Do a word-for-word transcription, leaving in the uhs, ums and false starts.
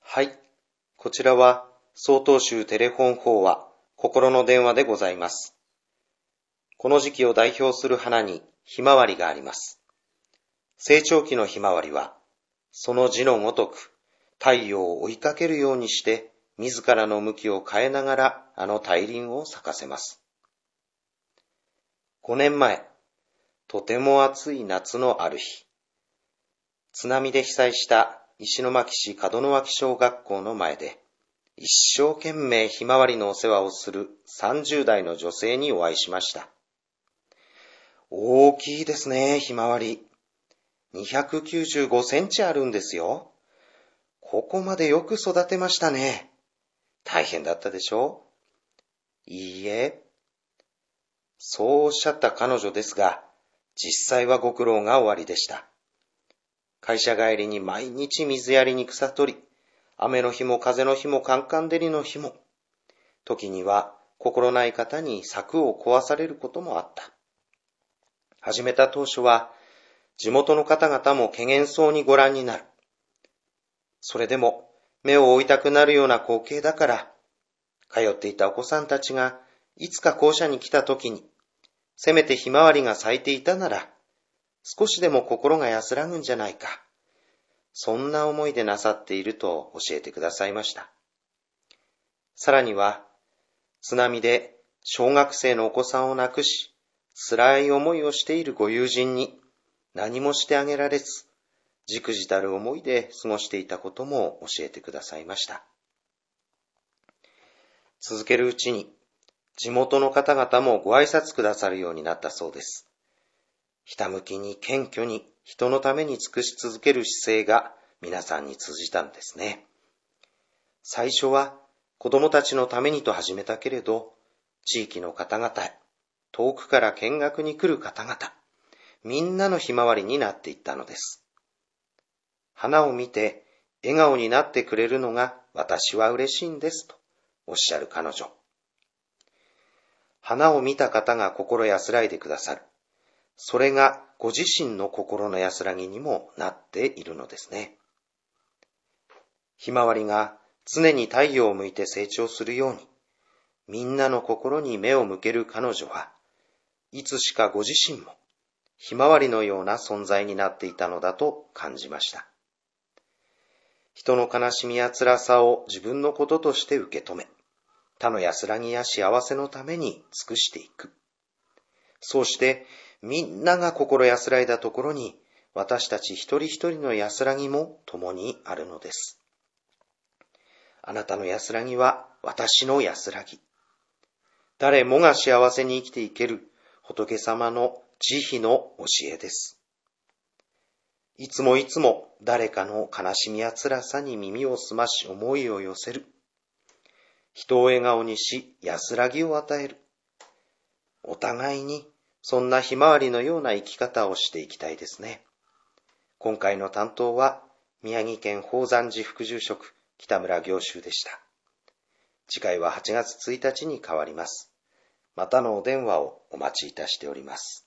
はい。こちらは、曹洞宗テレフォン法話、心の電話でございます。この時期を代表する花に、ひまわりがあります。成長期のひまわりは、その字のごとく、太陽を追いかけるようにして、自らの向きを変えながら、あの大輪を咲かせます。ごねんまえ、とても暑い夏のある日、津波で被災した石巻市門脇小学校の前で、一生懸命ひまわりのお世話をするさんじゅう代の女性にお会いしました。大きいですね、ひまわり。にひゃくきゅうじゅうごセンチあるんですよ。ここまでよく育てましたね。大変だったでしょう？いいえ。そうおっしゃった彼女ですが、実際はご苦労がおありでした。会社帰りに毎日水やりに草取り、雨の日も風の日もカンカン照りの日も、時には心ない方に柵を壊されることもあった。始めた当初は、地元の方々も怪訝そうにご覧になる。それでも目を覆いたくなるような光景だから、通っていたお子さんたちがいつか校舎に来た時に、せめてひまわりが咲いていたなら、少しでも心が安らぐんじゃないか。そんな思いでなさっていると教えてくださいました。さらには、津波で小学生のお子さんを亡くし、辛い思いをしているご友人に何もしてあげられず、じくじたる思いで過ごしていたことも教えてくださいました。続けるうちに、地元の方々もご挨拶くださるようになったそうです。ひたむきに謙虚に人のために尽くし続ける姿勢が皆さんに通じたんですね。最初は子供たちのためにと始めたけれど、地域の方々へ、遠くから見学に来る方々、みんなのひまわりになっていったのです。花を見て笑顔になってくれるのが私は嬉しいんですとおっしゃる彼女。花を見た方が心安らいでくださる。それがご自身の心の安らぎにもなっているのですね。ひまわりが常に太陽を向いて成長するように、みんなの心に目を向ける彼女は、いつしかご自身もひまわりのような存在になっていたのだと感じました。人の悲しみや辛さを自分のこととして受け止め、他の安らぎや幸せのために尽くしていく。そうしてみんなが心安らいだところに、私たち一人一人の安らぎも共にあるのです。あなたの安らぎは私の安らぎ。誰もが幸せに生きていける仏様の慈悲の教えです。いつもいつも誰かの悲しみや辛さに耳を澄まし思いを寄せる。人を笑顔にし安らぎを与える。お互いにそんなひまわりのような生き方をしていきたいですね。今回の担当は宮城県宝山寺副住職北村行修でした。次回ははちがつついたちに変わります。またのお電話をお待ちいたしております。